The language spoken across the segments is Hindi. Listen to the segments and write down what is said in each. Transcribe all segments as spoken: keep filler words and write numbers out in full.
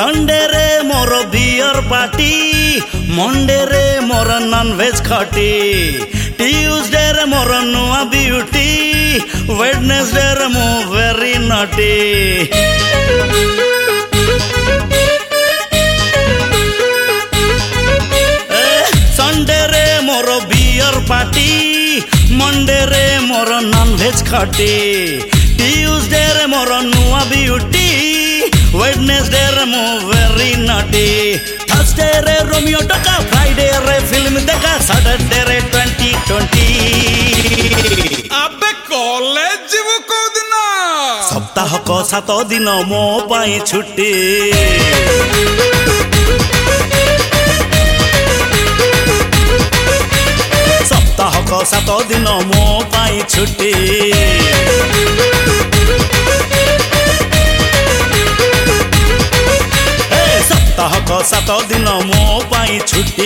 संडे रे मोर बियर पार्टी, मंडे रे मोर नॉन वेज खाटी, ट्यूसडे रे मोर नुआ ब्यूटी, वेडनेसडे रे मो वेरी नॉटी। संडे रे मोर बियर पार्टी, मंडे रे मोर नॉन वेज खाटी, ट्यूसडे रे मोर नुआ ब्यूटी, वेडनेसडे रे मो वेरी नॉटी। थर्सडे रे रोमियो टका, फ्राइडे रे फिल्म देखा, सैटरडे रे ट्वेंटी ट्वेंटी। अबे कॉलेज जीवु को दिन सप्ताह को सात दिन मो पाई छुट्टी। सप्ताह को सात दिन मो पाई छुट्टी। सप्ताह को सात दिन मो पाई छुट्टी।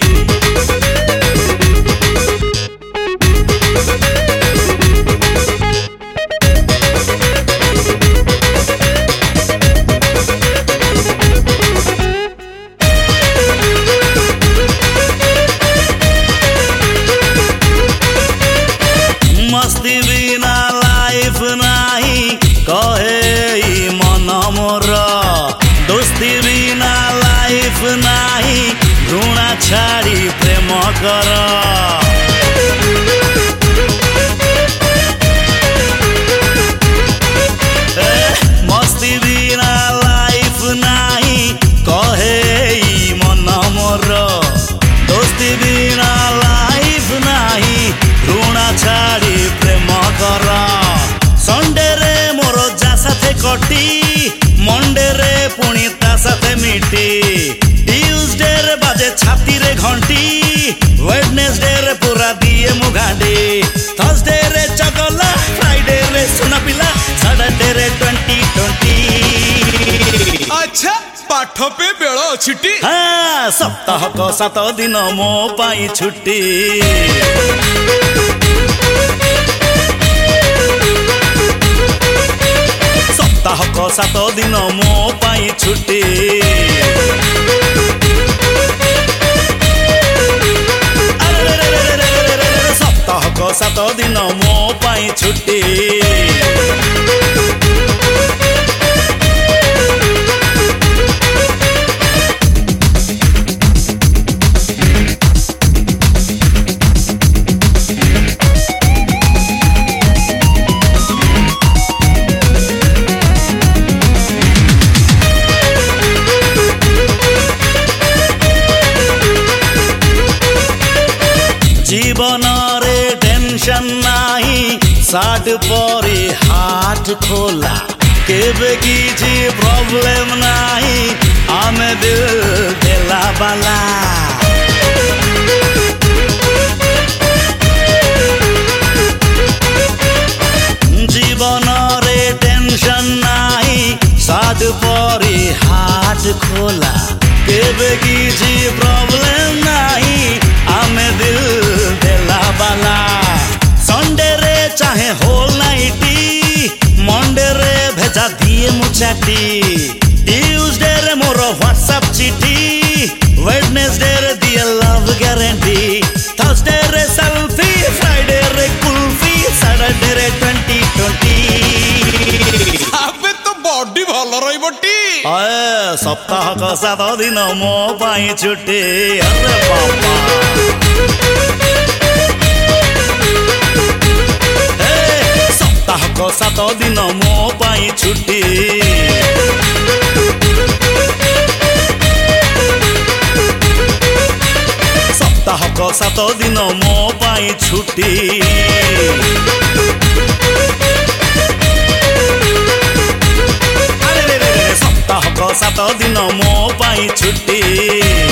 मस्ती बिना लाइफ नाही कहे मन मोर, दोस्ती बिना लाइफ नाही घृणा छाड़ी प्रेम कर। मस्ती बिना लाइफ नाही कहे मन मोर, दोस्ती बिना लाइफ नाही घृणा छाड़ी प्रेम कर। संडे रे मोर जा साथे कटी, मंडे रे पुणी ता साथे मिटी, ट्यूसडे रे बाजे छाती रे घंटी, वेडनेसडे रे पूरा दिए मुगाडी, थर्सडे रे चगला, फ्राइडे रे सुना पिला, सैटरडे रे ट्वेंटी ट्वेंटी। अच्छा पाठ पे बेलो छुट्टी। हाँ सप्ताह को सात दिन मो पाई छुट्टी। सप्ताह को सात दिन मो पाई छुट्टी। सप्ताह को सात दिन मो पाई छुट्टी। जीवन रे टेंशन नाही, साठ परी हाथ खोला, केबे किछि प्रॉब्लम नाही, आमे दिल देला बाला। जीवन रे टेंशन नाही, साठ परी हाथ खोला, केबे किछि प्रॉब्लम नाही, आमे दिल देला बाला। संडे रे चाहे होल नाइटी, मंडे रे भेजा दिए मुचाटी, ट्यूसडे रे मोर व्हाट्सएप चिठी, वेडनेसडे रे दिए लव गारंटी, थर्सडे रे सेल्फी, फ्राइडे रे कुल्फी, सैटरडे रे ट्वेंटी ट्वेंटी। अबे तो बॉडी भल रही बटी। अरे सप्ताह को सात दिन मो पाई छुट्टी। अरे बाबा सप्ताह को सात दिन मो पाई छुट्टी। सप्ताह को सात दिन मो पाई छुट्टी। सप्ताह को सात दिन मो पाई छुट्टी।